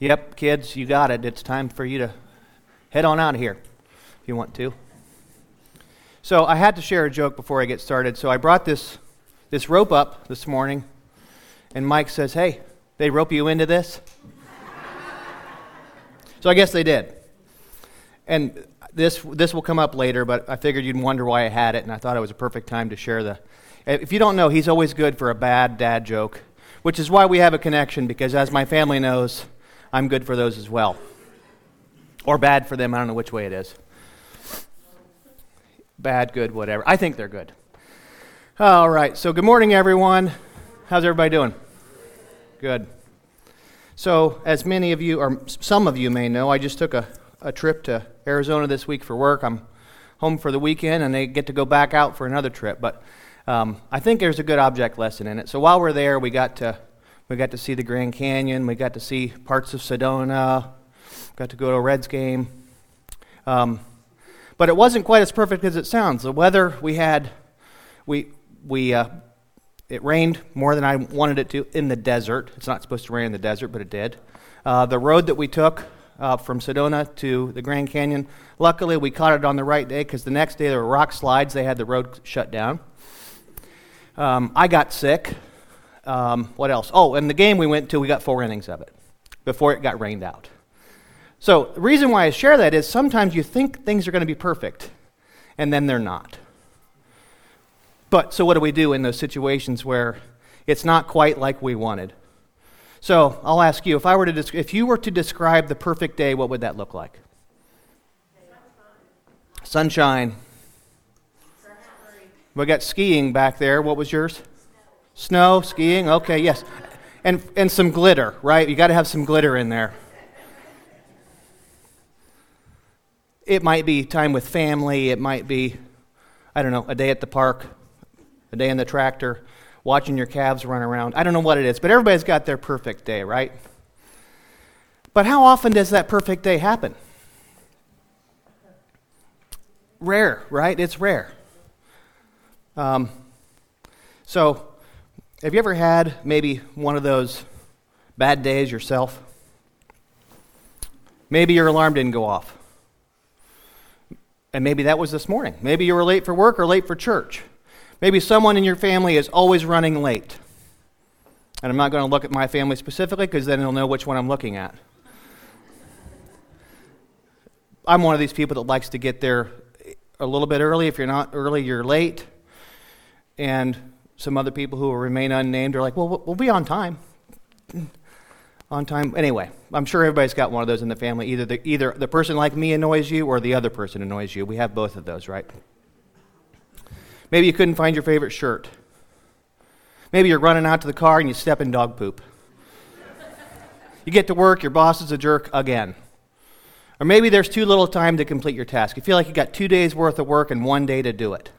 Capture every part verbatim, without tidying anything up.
Yep, kids, you got it. It's time for you to head on out of here if you want to. So I had to share a joke before I get started. So I brought this this rope up this morning, and Mike says, "Hey, they rope you into this?" So I guess they did. And this this will come up later, but I figured you'd wonder why I had it, and I thought it was a perfect time to share the... If you don't know, he's always good for a bad dad joke, which is why we have a connection, because as my family knows, I'm good for those as well. Or bad for them, I don't know which way it is. Bad, good, whatever. I think they're good. All right, so good morning, everyone. How's everybody doing? Good. So, as many of you, or some of you may know, I just took a, a trip to Arizona this week for work. I'm home for the weekend, and they get to go back out for another trip. But um, I think there's a good object lesson in it. So while we're there, we got to we got to see the Grand Canyon. We got to see parts of Sedona. Got to go to a Reds game. Um, but it wasn't quite as perfect as it sounds. The weather we had, we we uh, it rained more than I wanted it to in the desert. It's not supposed to rain in the desert, but it did. Uh, the road that we took uh, from Sedona to the Grand Canyon, luckily we caught it on the right day, because the next day there were rock slides. They had the road shut down. Um, I got sick. Um, what else? Oh, and the game we went to, we got four innings of it before it got rained out. So the reason why I share that is sometimes you think things are going to be perfect, and then they're not. But so what do we do in those situations where it's not quite like we wanted? So I'll ask you, if I were to desc- if you were to describe the perfect day, what would that look like? Sunshine. We got skiing back there. What was yours? Snow, skiing. Okay, yes. And and some glitter, right? You got to have some glitter in there. It might be time with family. It might be, I don't know, a day at the park, a day in the tractor, watching your calves run around. I don't know what it is, but everybody's got their perfect day, right? But how often does that perfect day happen? Rare, right? It's rare. Um, so, have you ever had maybe one of those bad days yourself? Maybe your alarm didn't go off. And maybe that was this morning. Maybe you were late for work or late for church. Maybe someone in your family is always running late. And I'm not going to look at my family specifically, because then you'll know which one I'm looking at. I'm one of these people that likes to get there a little bit early. If you're not early, you're late. And some other people who will remain unnamed are like, well, we'll be on time. On time. Anyway, I'm sure everybody's got one of those in the family. Either the, either the person like me annoys you, or the other person annoys you. We have both of those, right? Maybe you couldn't find your favorite shirt. Maybe you're running out to the car and you step in dog poop. You get to work, your boss is a jerk again. Or maybe there's too little time to complete your task. You feel like you got two days worth of work and one day to do it.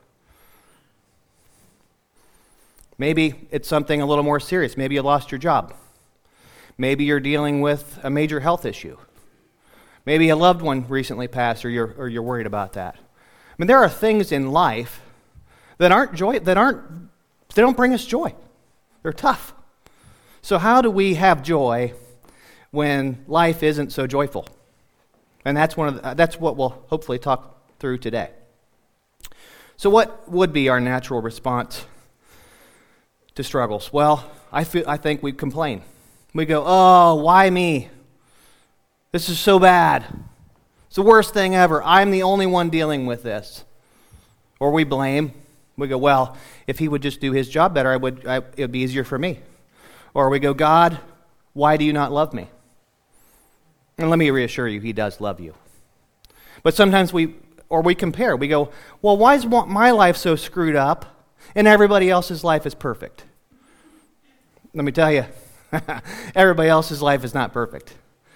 Maybe it's something a little more serious. Maybe you lost your job. Maybe you're dealing with a major health issue. Maybe a loved one recently passed, or you're or you're worried about that. I mean, there are things in life that aren't joy that aren't they don't bring us joy. They're tough. So how do we have joy when life isn't so joyful? And that's one of the, that's what we'll hopefully talk through today. So what would be our natural response to struggles? Well, I feel I think we complain. We go, oh, why me? This is so bad. It's the worst thing ever. I'm the only one dealing with this. Or we blame. We go, well, if he would just do his job better, I would. I, it would be easier for me. Or we go, God, why do you not love me? And let me reassure you, he does love you. But sometimes we, or we compare. We go, well, why is my life so screwed up and everybody else's life is perfect? Let me tell you, everybody else's life is not perfect.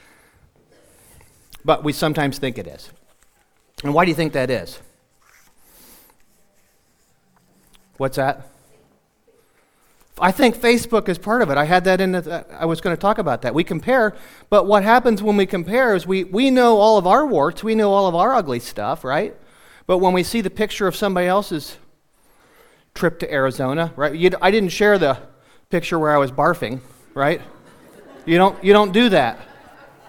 But we sometimes think it is. And why do you think that is? What's that? I think Facebook is part of it. I had that in the, I was going to talk about that. We compare, but what happens when we compare is we, we know all of our warts, we know all of our ugly stuff, right? But when we see the picture of somebody else's trip to Arizona, right? You, I didn't share the picture where I was barfing, right? You don't you don't do that.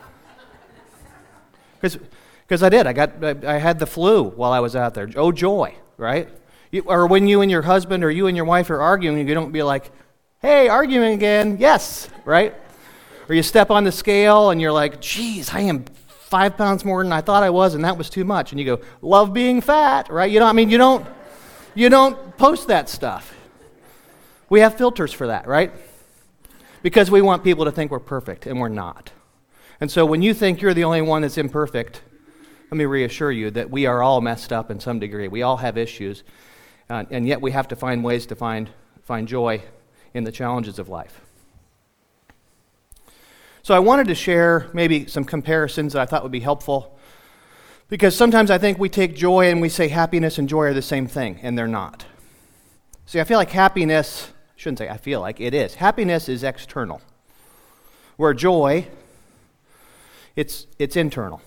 Because I did. I got. I, I had the flu while I was out there. Oh, joy, right? You, or when you and your husband or you and your wife are arguing, you don't be like, hey, arguing again, yes, right? Or you step on the scale and you're like, geez, I am five pounds more than I thought I was, and that was too much. And you go, love being fat, right? You know, I mean, you don't, you don't post that stuff. We have filters for that, right? Because we want people to think we're perfect, and we're not. And so when you think you're the only one that's imperfect, let me reassure you that we are all messed up in some degree. We all have issues, uh, and yet we have to find ways to find find joy in the challenges of life. So I wanted to share maybe some comparisons that I thought would be helpful, because sometimes I think we take joy and we say happiness and joy are the same thing, and they're not. See, I feel like happiness, I shouldn't say I feel like, it is. Happiness is external, where joy, it's it's internal.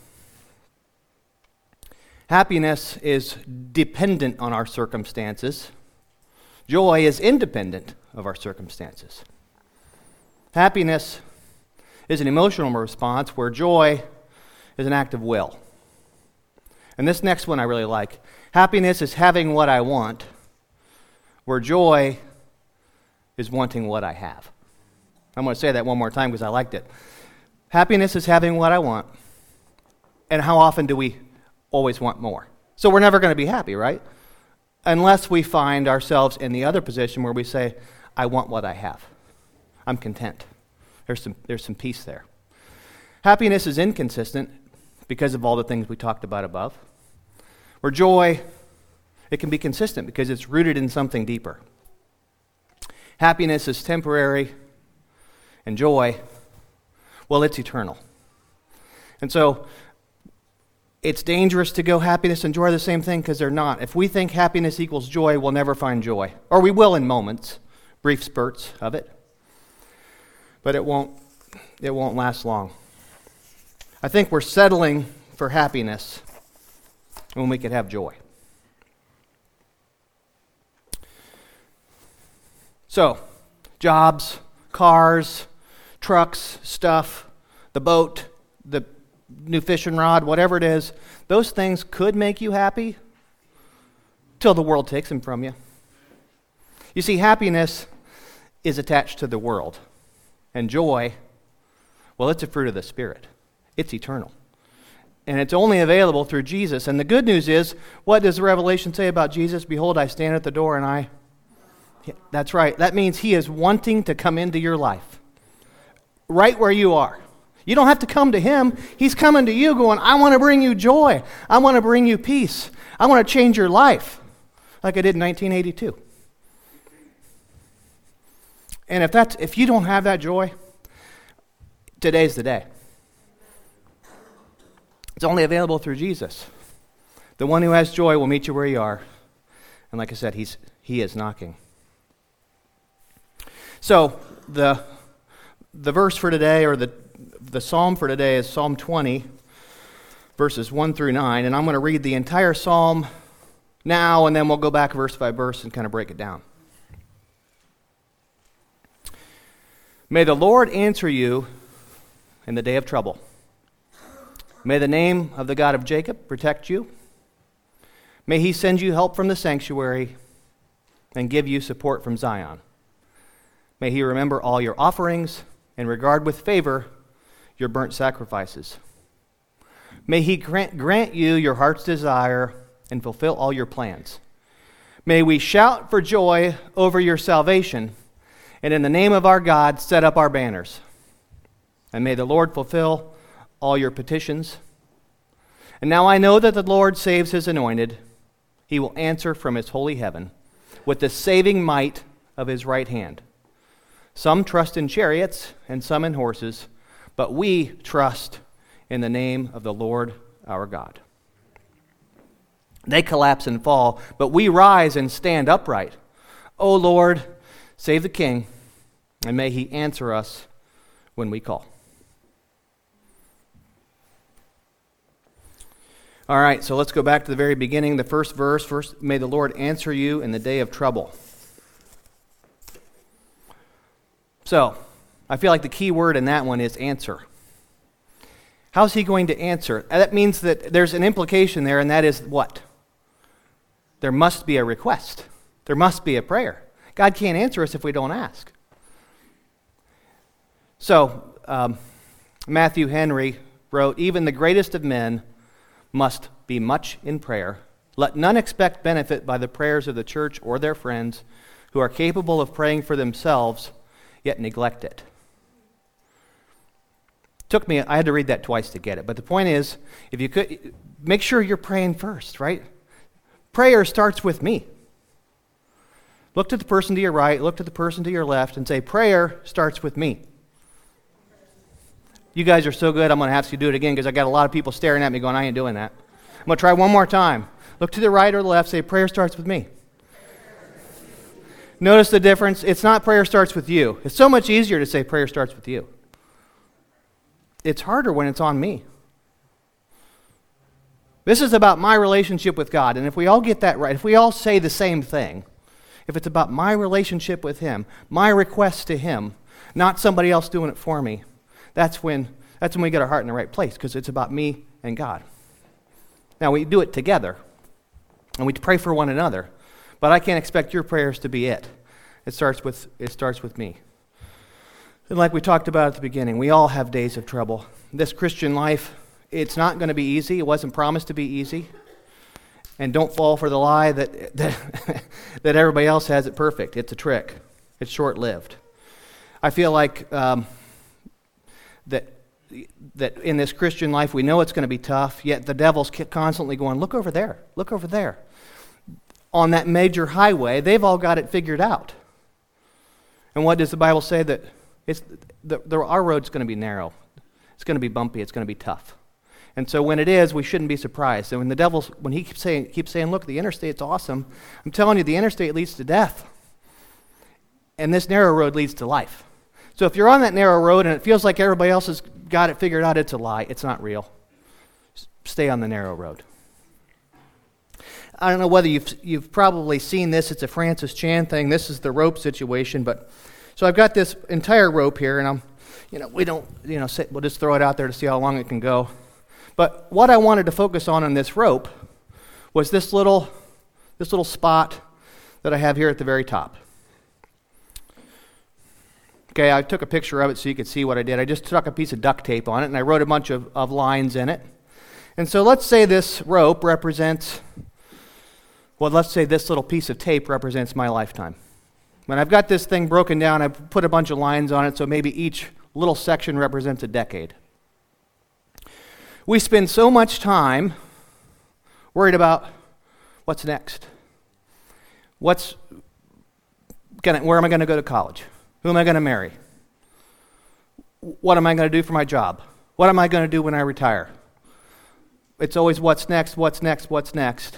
Happiness is dependent on our circumstances. Joy is independent of our circumstances. Happiness is an emotional response, where joy is an act of will. And this next one I really like. Happiness is having what I want, where joy is wanting what I have. I'm going to say that one more time because I liked it. Happiness is having what I want. And how often do we always want more? So we're never going to be happy, right? Unless we find ourselves in the other position where we say, I want what I have. I'm content. There's some, there's some peace there. Happiness is inconsistent because of all the things we talked about above. Where joy, it can be consistent because it's rooted in something deeper. Happiness is temporary, and joy, well, it's eternal. And so it's dangerous to go happiness and joy are the same thing, because they're not. If we think happiness equals joy, we'll never find joy. Or we will in moments, brief spurts of it. But it won't, it won't last long. I think we're settling for happiness when we could have joy. So, jobs, cars, trucks, stuff, the boat, the new fishing rod, whatever it is, those things could make you happy till the world takes them from you. You see, happiness is attached to the world. And joy, well, it's a fruit of the Spirit. It's eternal. And it's only available through Jesus. And the good news is, what does the Revelation say about Jesus? Behold, I stand at the door and I... Yeah, that's right. That means He is wanting to come into your life. Right where you are. You don't have to come to Him. He's coming to you going, I want to bring you joy. I want to bring you peace. I want to change your life. Like I did in nineteen eighty-two. And if that's if you don't have that joy, today's the day. It's only available through Jesus. The one who has joy will meet you where you are. And like I said, he's he is knocking. So the the verse for today, or the the psalm for today, is Psalm twenty, verses one through nine. And I'm going to read the entire psalm now, and then we'll go back verse by verse and kind of break it down. May the Lord answer you in the day of trouble. May the name of the God of Jacob protect you. May He send you help from the sanctuary and give you support from Zion. May He remember all your offerings and regard with favor your burnt sacrifices. May He grant, grant you your heart's desire and fulfill all your plans. May we shout for joy over your salvation, and in the name of our God set up our banners. And may the Lord fulfill all your petitions. And now I know that the Lord saves His anointed. He will answer from His holy heaven with the saving might of His right hand. Some trust in chariots and some in horses, but we trust in the name of the Lord our God. They collapse and fall, but we rise and stand upright. O Lord, save the King, and may He answer us when we call. All right, so let's go back to the very beginning, the first verse. First, may the Lord answer you in the day of trouble. So, I feel like the key word in that one is answer. How's he going to answer? That means that there's an implication there, and that is what? There must be a request. There must be a prayer. God can't answer us if we don't ask. So, um, Matthew Henry wrote, "Even the greatest of men must be much in prayer. Let none expect benefit by the prayers of the church or their friends who are capable of praying for themselves, yet neglect it." Took me, I had to read that twice to get it. But the point is, if you could, make sure you're praying first, right? Prayer starts with me. Look to the person to your right, look to the person to your left, and say, prayer starts with me. You guys are so good, I'm going to have to do it again because I got a lot of people staring at me going, I ain't doing that. I'm going to try one more time. Look to the right or the left, say, prayer starts with me. Notice the difference. It's not prayer starts with you. It's so much easier to say prayer starts with you. It's harder when it's on me. This is about my relationship with God, and if we all get that right, if we all say the same thing, if it's about my relationship with Him, my request to Him, not somebody else doing it for me, that's when that's when we get our heart in the right place, because it's about me and God. Now, we do it together, and we pray for one another, but I can't expect your prayers to be it. It starts with it starts with me. And like we talked about at the beginning, we all have days of trouble. This Christian life, it's not going to be easy. It wasn't promised to be easy. And don't fall for the lie that that, that everybody else has it perfect. It's a trick. It's short-lived. I feel like um, that that in this Christian life, we know it's going to be tough, yet the devil's constantly going, look over there, look over there. On that major highway, they've all got it figured out. And what does the Bible say? That it's the, the, our road's going to be narrow. It's going to be bumpy. It's going to be tough. And so when it is, we shouldn't be surprised. And when the devil's, when he keeps saying, keeps saying, look, the interstate's awesome, I'm telling you, the interstate leads to death. And this narrow road leads to life. So if you're on that narrow road and it feels like everybody else has got it figured out, it's a lie. It's not real. Stay on the narrow road. I don't know whether you've you've probably seen this. It's a Francis Chan thing. This is the rope situation. But so I've got this entire rope here, and I'm, you know, we don't, you know, sit, we'll just throw it out there to see how long it can go. But what I wanted to focus on on this rope was this little this little spot that I have here at the very top. Okay, I took a picture of it so you could see what I did. I just stuck a piece of duct tape on it, and I wrote a bunch of, of lines in it. And so let's say this rope represents, well, let's say this little piece of tape represents my lifetime. When I've got this thing broken down, I've put a bunch of lines on it, so maybe each little section represents a decade. We spend so much time worried about what's next. What's gonna, where am I going to go to college? Who am I going to marry? What am I going to do for my job? What am I going to do when I retire? It's always what's next, what's next, what's next.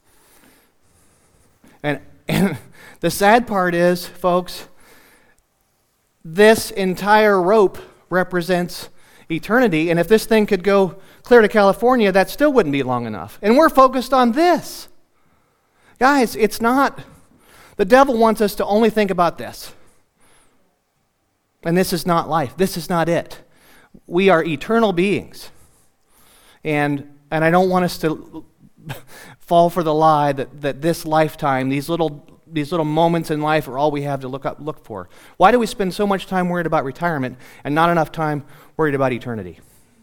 And, and the sad part is, folks, this entire rope represents eternity, and if this thing could go clear to California, that still wouldn't be long enough. And we're focused on this. Guys, it's not, the devil wants us to only think about this. And this is not life. This is not it. We are eternal beings. And and I don't want us to fall for the lie that, that this lifetime, these little these little moments in life are all we have to look up look for. Why do we spend so much time worried about retirement and not enough time worried about eternity?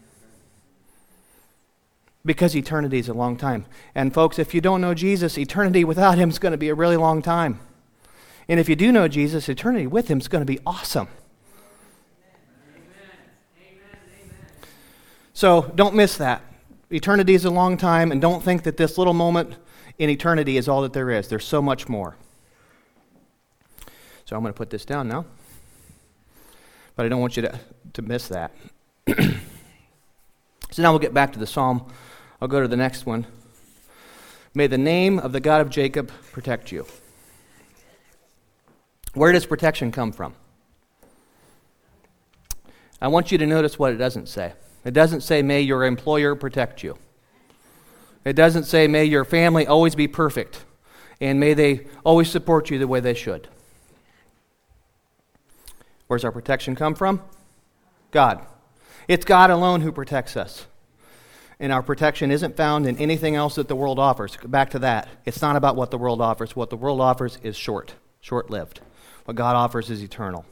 Because eternity is a long time. And folks, if you don't know Jesus, eternity without Him is going to be a really long time. And if you do know Jesus, eternity with Him is going to be awesome. So don't miss that. Eternity is a long time, and don't think that this little moment in eternity is all that there is. There's so much more. So I'm going to put this down now. But I don't want you to, to miss that. So now we'll get back to the psalm. I'll go to the next one. May the name of the God of Jacob protect you. Where does protection come from? I want you to notice what it doesn't say. It doesn't say, may your employer protect you. It doesn't say, may your family always be perfect, and may they always support you the way they should. Where's our protection come from? God. It's God alone who protects us. And our protection isn't found in anything else that the world offers. Back to that. It's not about what the world offers. What the world offers is short, short-lived. What God offers is eternal.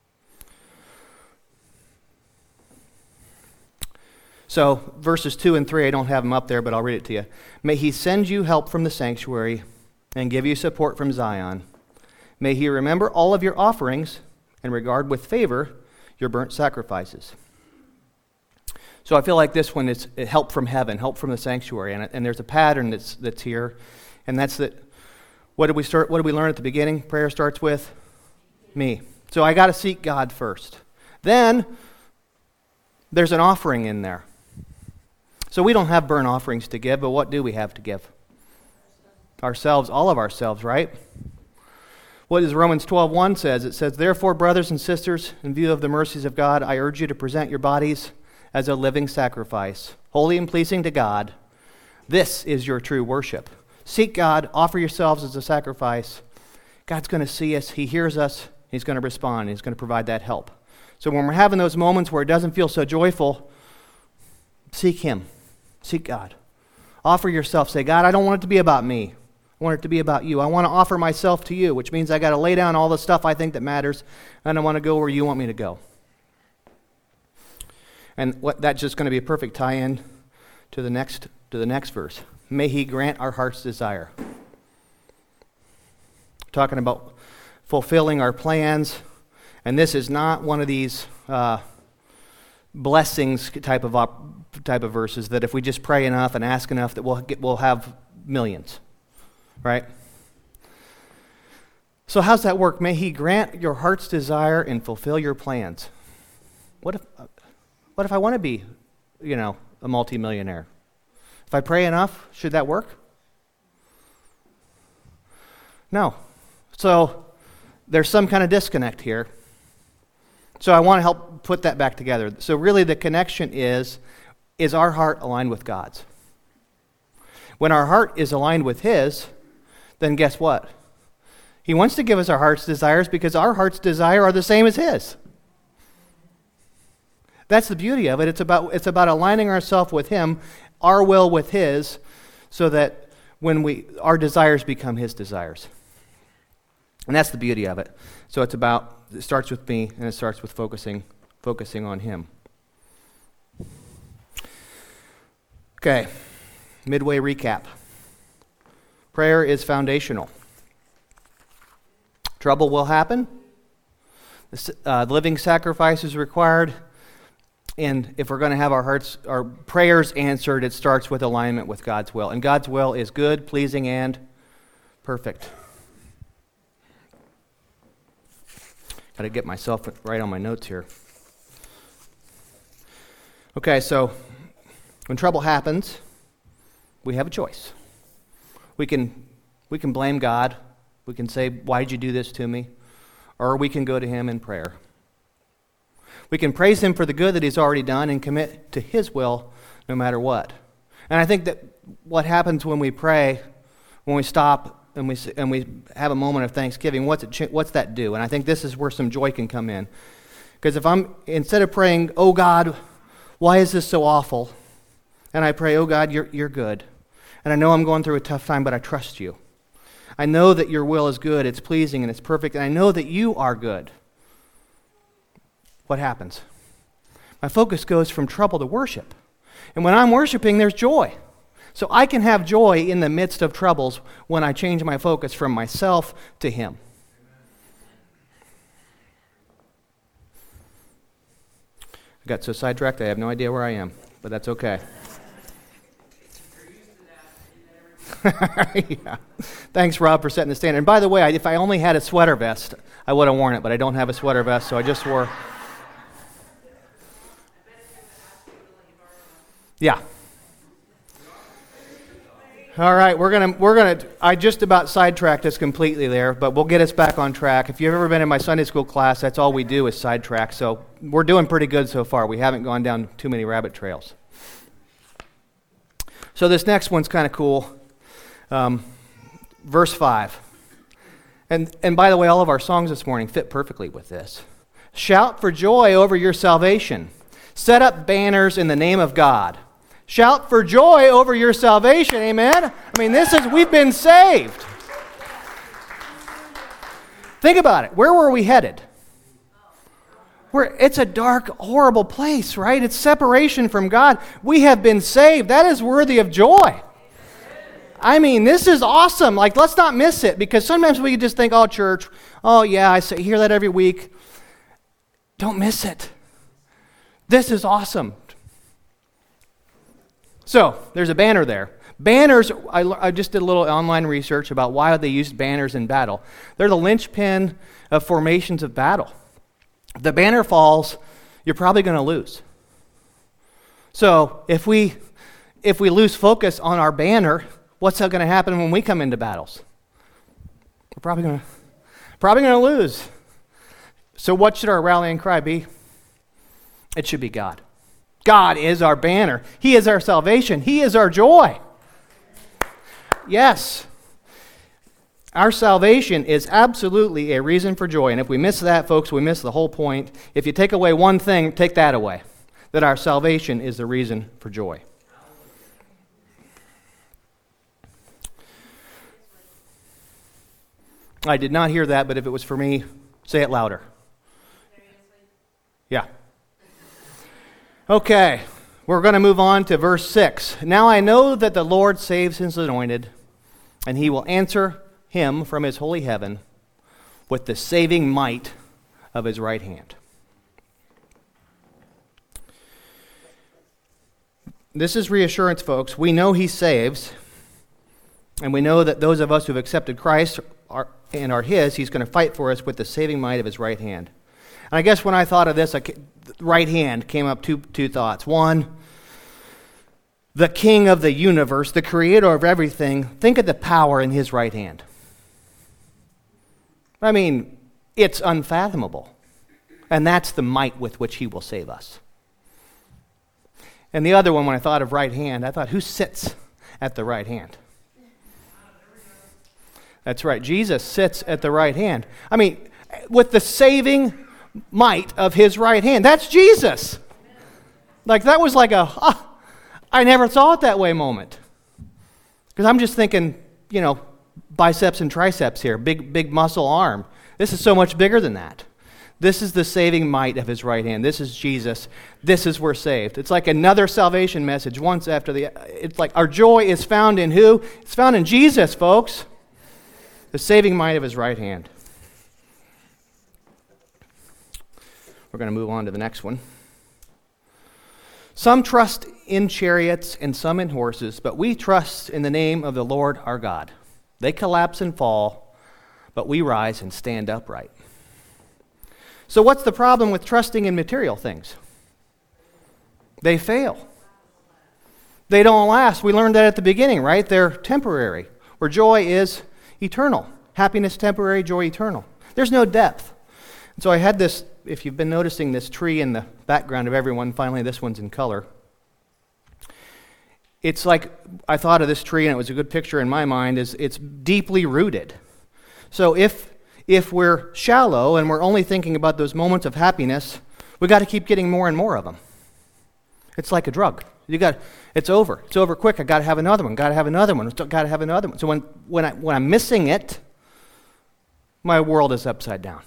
So, verses two and three, I don't have them up there, but I'll read it to you. May he send you help from the sanctuary and give you support from Zion. May he remember all of your offerings and regard with favor your burnt sacrifices. So I feel like this one is help from heaven, help from the sanctuary, and, and there's a pattern that's that's here, and that's that. What did we start? What did we learn at the beginning? Prayer starts with me. So I got to seek God first. Then there's an offering in there. So we don't have burnt offerings to give, but what do we have to give? Ourselves, all of ourselves, right? What does Romans twelve one says? It says, "Therefore, brothers and sisters, in view of the mercies of God, I urge you to present your bodies as a living sacrifice, holy and pleasing to God. This is your true worship." Seek God, offer yourselves as a sacrifice. God's going to see us, He hears us, He's going to respond, He's going to provide that help. So when we're having those moments where it doesn't feel so joyful, seek Him, seek God. Offer yourself, say, God, I don't want it to be about me. I want it to be about you. I want to offer myself to you, which means I got to lay down all the stuff I think that matters, and I want to go where you want me to go. And what that's just going to be a perfect tie-in to the next to the next verse. May He grant our heart's desire. Talking about fulfilling our plans, and this is not one of these uh, blessings type of op- type of verses that if we just pray enough and ask enough that we'll get, we'll have millions, right? So how's that work? May He grant your heart's desire and fulfill your plans. What if? What if I want to be, you know, a multimillionaire? If I pray enough, should that work? No. So there's some kind of disconnect here. So I want to help put that back together. So really the connection is, is our heart aligned with God's? When our heart is aligned with His, then guess what? He wants to give us our heart's desires because our heart's desire are the same as His. That's the beauty of it. It's about it's about aligning ourselves with Him, our will with His, so that when we our desires become His desires. And that's the beauty of it. So it's about it starts with me and it starts with focusing focusing on Him. Okay. Midway recap. Prayer is foundational. Trouble will happen. The uh, living sacrifice is required. And if we're going to have our hearts, our prayers answered, it starts with alignment with God's will. And God's will is good, pleasing, and perfect. Got to get myself right on my notes here. Okay, so when trouble happens, we have a choice. We can we can blame God. We can say, "Why did you do this to me?" Or we can go to Him in prayer. We can praise Him for the good that He's already done and commit to His will no matter what. And I think that what happens when we pray, when we stop and we and we have a moment of thanksgiving, what's it, what's that do? And I think this is where some joy can come in. Because if I'm, instead of praying, "Oh God, why is this so awful?" And I pray, "Oh God, you're you're good. And I know I'm going through a tough time, but I trust you. I know that your will is good, it's pleasing, and it's perfect, and I know that you are good." What happens? My focus goes from trouble to worship. And when I'm worshiping, there's joy. So I can have joy in the midst of troubles when I change my focus from myself to Him. I got so sidetracked, I have no idea where I am, but that's okay. Yeah. Thanks, Rob, for setting the standard. And by the way, if I only had a sweater vest, I would have worn it, but I don't have a sweater vest, so I just wore... Yeah. All right, we're gonna we're gonna. I just about sidetracked us completely there, but we'll get us back on track. If you've ever been in my Sunday school class, that's all we do is sidetrack. So we're doing pretty good so far. We haven't gone down too many rabbit trails. So this next one's kind of cool. Um, verse five, and and by the way, all of our songs this morning fit perfectly with this. Shout for joy over your salvation. Set up banners in the name of God. Shout for joy over your salvation, amen? I mean, this is, we've been saved. Think about it. Where were we headed? We're, it's a dark, horrible place, right? It's separation from God. We have been saved. That is worthy of joy. I mean, this is awesome. Like, let's not miss it, because sometimes we just think, oh, church, oh, yeah, I say, hear that every week. Don't miss it. This is awesome. So, there's a banner there. Banners, I, I just did a little online research about why they used banners in battle. They're the linchpin of formations of battle. If the banner falls, you're probably going to lose. So, if we if we lose focus on our banner, what's going to happen when we come into battles? We're probably going to probably going to lose. So what should our rallying cry be? It should be God. God is our banner. He is our salvation. He is our joy. Yes. Our salvation is absolutely a reason for joy. And if we miss that, folks, we miss the whole point. If you take away one thing, take that away. That our salvation is the reason for joy. I did not hear that, but if it was for me, say it louder. Yeah. Okay, we're going to move on to verse six. Now I know that the Lord saves his anointed, and he will answer him from his holy heaven with the saving might of his right hand. This is reassurance, folks. We know he saves, and we know that those of us who have accepted Christ are, and are his, he's going to fight for us with the saving might of his right hand. And I guess when I thought of this, I, right hand came up two, two thoughts. One, the king of the universe, the creator of everything, think of the power in his right hand. I mean, it's unfathomable. And that's the might with which he will save us. And the other one, when I thought of right hand, I thought, who sits at the right hand? That's right. Jesus sits at the right hand. I mean, with the saving might of his right hand. That's Jesus. Like, that was like a, ah, I never saw it that way moment. Because I'm just thinking, you know, biceps and triceps here, big, big muscle arm. This is so much bigger than that. This is the saving might of his right hand. This is Jesus. This is we're saved. It's like another salvation message once after the, it's like our joy is found in who? It's found in Jesus, folks. The saving might of his right hand. We're going to move on to the next one. Some trust in chariots and some in horses, but we trust in the name of the Lord our God. They collapse and fall, but we rise and stand upright. So what's the problem with trusting in material things? They fail. They don't last. We learned that at the beginning, right? They're temporary, where joy is eternal. Happiness temporary, joy eternal. There's no depth. And so I had this, if you've been noticing this tree in the background of everyone, finally this one's in color. It's like, I thought of this tree, and it was a good picture in my mind, is it's deeply rooted. So if if we're shallow and we're only thinking about those moments of happiness, we got to keep getting more and more of them. It's like a drug. You got, it's over. It's over quick. I got to have another one. Got to have another one. Got to have another one. So when when I when I'm missing it, my world is upside down.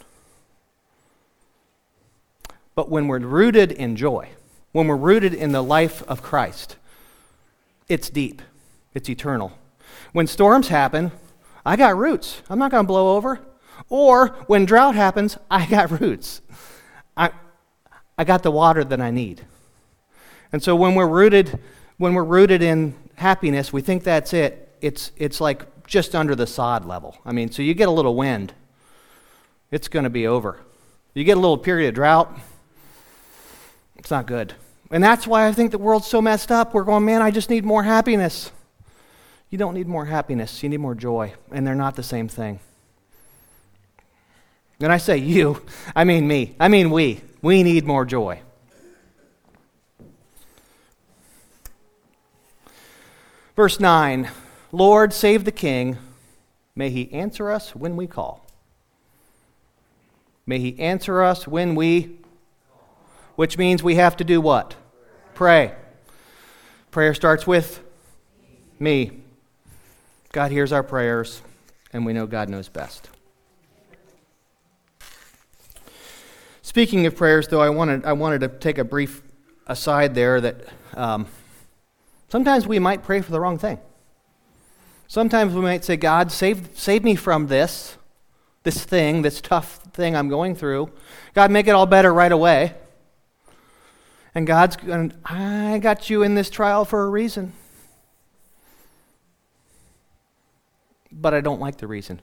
But when we're rooted in joy, when we're rooted in the life of Christ, it's deep. It's eternal. When storms happen, I got roots. I'm not going to blow over. Or when drought happens, I got roots. I I got the water that I need. And so when we're rooted, when we're rooted in happiness, we think that's it. It's it's like just under the sod level. I mean, so you get a little wind, it's going to be over. You get a little period of drought, it's not good. And that's why I think the world's so messed up. We're going, man, I just need more happiness. You don't need more happiness. You need more joy. And they're not the same thing. And I say you, I mean me. I mean we. We need more joy. Verse nine, Lord, save the King. May he answer us when we call. May he answer us when we... which means we have to do what? Pray. Prayer starts with me. God hears our prayers, and we know God knows best. Speaking of prayers, though, I wanted I wanted to take a brief aside there that um, sometimes we might pray for the wrong thing. Sometimes we might say, God, save save me from this, this thing, this tough thing I'm going through. God, make it all better right away. And God's going, I got you in this trial for a reason. But I don't like the reason.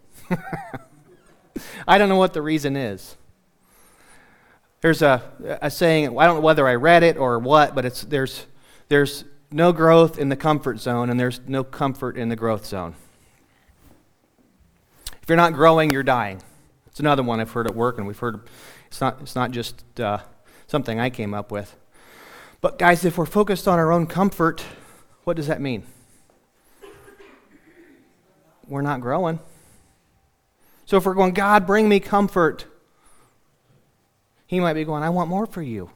I don't know what the reason is. There's a, a saying, I don't know whether I read it or what, but it's there's there's no growth in the comfort zone, and there's no comfort in the growth zone. If you're not growing, you're dying. It's another one I've heard at work, and we've heard, it's not it's not just uh, something I came up with. But guys, if we're focused on our own comfort, what does that mean? We're not growing. So if we're going, God, bring me comfort, He might be going, I want more for you.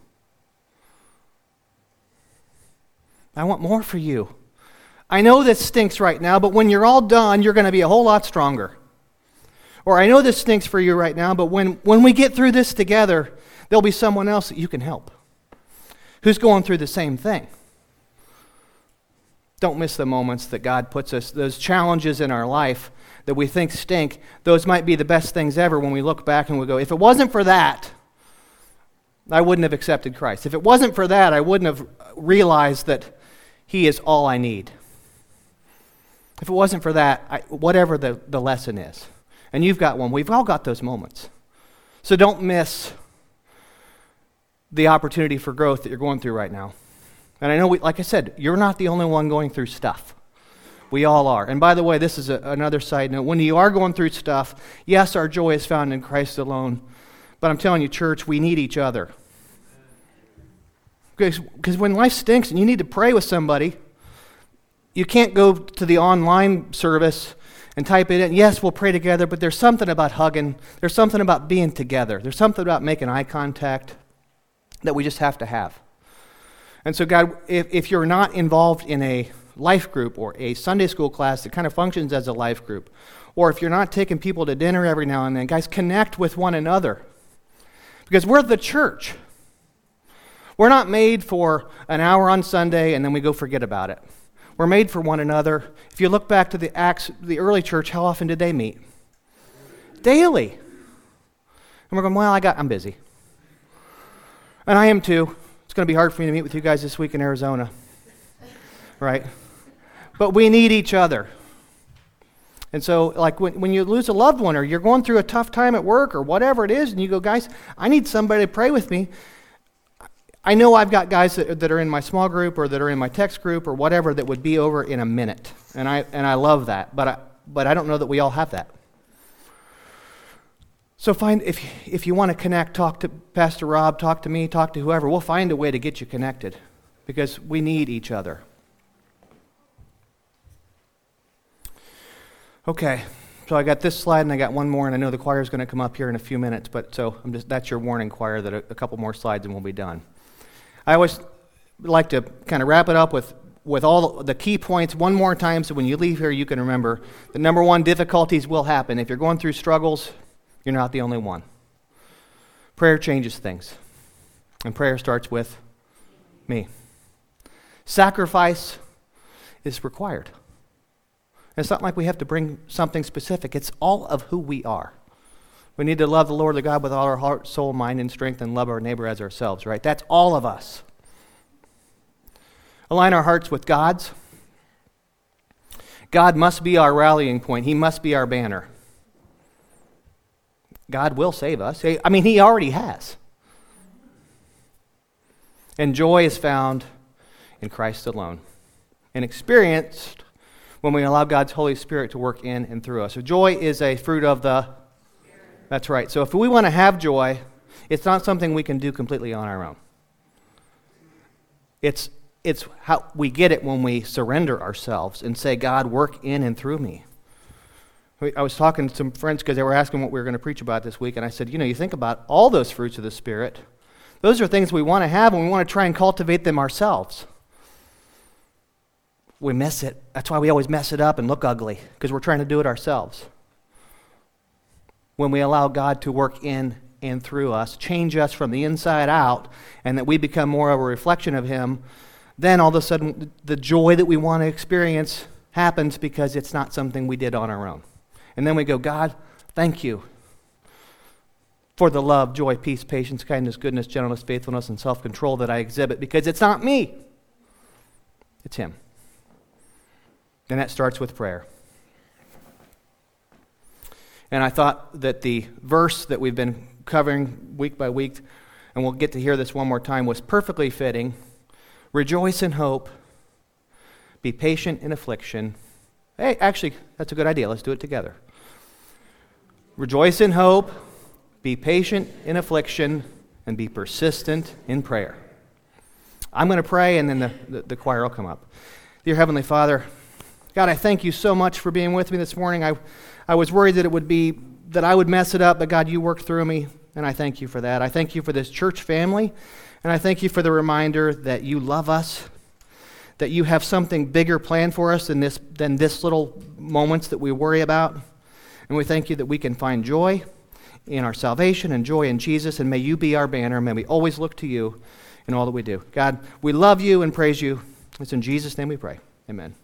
I want more for you. I know this stinks right now, but when you're all done, you're going to be a whole lot stronger. Or I know this stinks for you right now, but when, when we get through this together, there'll be someone else that you can help who's going through the same thing. Don't miss the moments that God puts us, those challenges in our life that we think stink. Those might be the best things ever when we look back and we go, if it wasn't for that, I wouldn't have accepted Christ. If it wasn't for that, I wouldn't have realized that He is all I need. If it wasn't for that, I, whatever the, the lesson is. And you've got one. We've all got those moments. So don't miss the opportunity for growth that you're going through right now. And I know, we, like I said, you're not the only one going through stuff. We all are. And by the way, this is a, another side note. When you are going through stuff, yes, our joy is found in Christ alone. But I'm telling you, church, we need each other. Because when life stinks and you need to pray with somebody, you can't go to the online service and type it in. Yes, we'll pray together, but there's something about hugging. There's something about being together. There's something about making eye contact that we just have to have. And so, God, if, if you're not involved in a life group or a Sunday school class that kind of functions as a life group, or if you're not taking people to dinner every now and then, guys, connect with one another. Because we're the church. We're not made for an hour on Sunday and then we go forget about it. We're made for one another. If you look back to the Acts, the early church, how often did they meet? Daily. And we're going, well, I got, I'm busy. And I am too. It's going to be hard for me to meet with you guys this week in Arizona. Right? But we need each other. And so, like, when, when you lose a loved one or you're going through a tough time at work or whatever it is, and you go, guys, I need somebody to pray with me. I know I've got guys that, that are in my small group or that are in my text group or whatever that would be over in a minute. And I and I love that, but I, but I don't know that we all have that. So find, if, if you want to connect, talk to Pastor Rob, talk to me, talk to whoever. We'll find a way to get you connected because we need each other. Okay, so I got this slide and I got one more, and I know the choir is going to come up here in a few minutes, but so I'm just that's your warning, choir, that a, a couple more slides and we'll be done. I always like to kind of wrap it up with, with all the key points one more time so when you leave here you can remember that number one, difficulties will happen. If you're going through struggles, you're not the only one. Prayer changes things, and prayer starts with me. Sacrifice is required. It's not like we have to bring something specific. It's all of who we are. We need to love the Lord, the God, with all our heart, soul, mind, and strength, and love our neighbor as ourselves, right? That's all of us. Align our hearts with God's. God must be our rallying point. He must be our banner. God will save us. I mean, He already has. And joy is found in Christ alone and experienced when we allow God's Holy Spirit to work in and through us. So joy is a fruit of the Spirit. That's right. So if we want to have joy, it's not something we can do completely on our own. It's it's how we get it when we surrender ourselves and say, God, work in and through me. I was talking to some friends because they were asking what we were going to preach about this week, and I said, you know, you think about all those fruits of the Spirit. Those are things we want to have, and we want to try and cultivate them ourselves. We miss it. That's why we always mess it up and look ugly, because we're trying to do it ourselves. When we allow God to work in and through us, change us from the inside out, and that we become more of a reflection of Him, then all of a sudden the joy that we want to experience happens because it's not something we did on our own. And then we go, God, thank you for the love, joy, peace, patience, kindness, goodness, gentleness, faithfulness, and self-control that I exhibit, because it's not me. It's Him. And that starts with prayer. And I thought that the verse that we've been covering week by week, and we'll get to hear this one more time, was perfectly fitting. Rejoice in hope. Be patient in affliction. Hey, actually, that's a good idea. Let's do it together. Rejoice in hope. Be patient in affliction. And be persistent in prayer. I'm going to pray, and then the, the, the choir will come up. Dear Heavenly Father, God, I thank you so much for being with me this morning. I, I was worried that it would be, that I would mess it up, but God, you worked through me, and I thank you for that. I thank you for this church family, and I thank you for the reminder that you love us, that you have something bigger planned for us than this, than this little moments that we worry about. And we thank you that we can find joy in our salvation and joy in Jesus, and may you be our banner. May we always look to you in all that we do. God, we love you and praise you. It's in Jesus' name we pray. Amen.